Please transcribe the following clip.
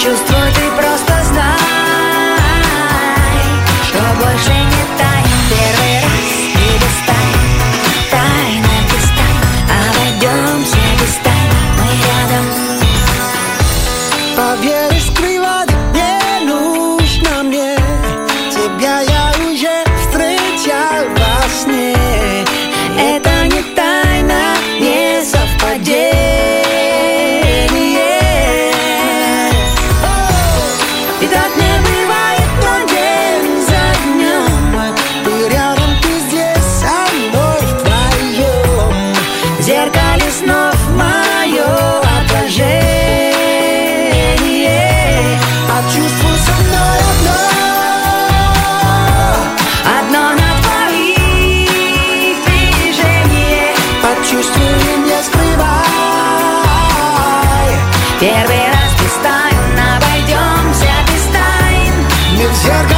Чувствуй, ты просто знай, что больше не тайн. Первый раз и без тайн, тайна без тайн. Обойдемся без тайн, мы рядом. Поверишь, скрывать не нужно мне. Тебя я уже встречал во сне. Это не тайна, не совпадение. И так не бывает, но день за днем. Ты рядом, ты здесь со мной втроем. В зеркале снов мое отражение. Почувствуй со мной Одно на твоих движениях. почувствуй и не скрывай. Первый раз без тайн, обойдемся без тайн. Не в зеркале.